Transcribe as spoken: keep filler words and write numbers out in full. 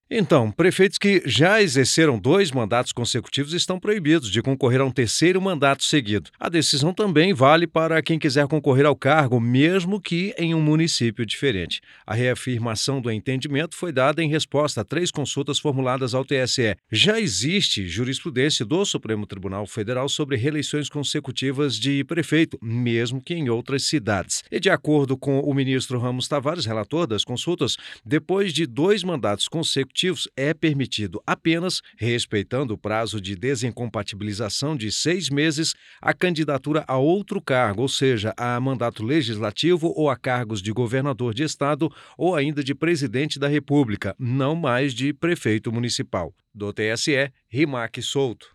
Então, prefeitos que já exerceram dois mandatos consecutivos estão proibidos de concorrer a um terceiro mandato seguido. A decisão também vale para quem quiser concorrer ao cargo, mesmo que em um município diferente. A reafirmação do entendimento foi dada em resposta a três consultas formuladas ao T S E. Já existe jurisprudência do Supremo Tribunal Federal sobre reeleições consecutivas de prefeito, mesmo que em outras cidades. E de acordo com o ministro Ramos Tavares, relator das consultas, depois de dois mandatos consecutivos, é permitido apenas, respeitando o prazo de desincompatibilização de seis meses, a candidatura a outro cargo, ou seja, a mandato legislativo ou a cargos de governador de estado ou ainda de presidente da República, não mais de prefeito municipal. Do T S E, Rimac Souto.